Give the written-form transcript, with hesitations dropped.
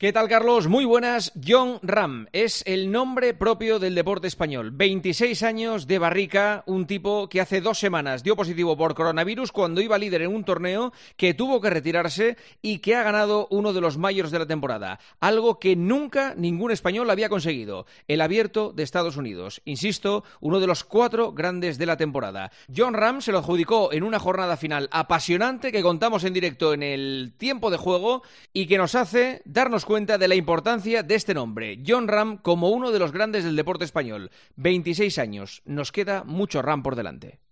¿Qué tal, Carlos? Muy buenas. Jon Rahm es el nombre propio del deporte español. 26 años de barrica, un tipo que hace 2 semanas dio positivo por coronavirus cuando iba líder en un torneo, que tuvo que retirarse y que ha ganado uno de los majors de la temporada. Algo que nunca ningún español había conseguido. El Abierto de Estados Unidos. Insisto, uno de los 4 grandes de la temporada. Jon Rahm se lo adjudicó en una jornada final apasionante que contamos en directo en el tiempo de juego y que nos hace darnos cuenta de la importancia de este nombre, Jon Rahm, como uno de los grandes del deporte español. 26 años, nos queda mucho Rahm por delante.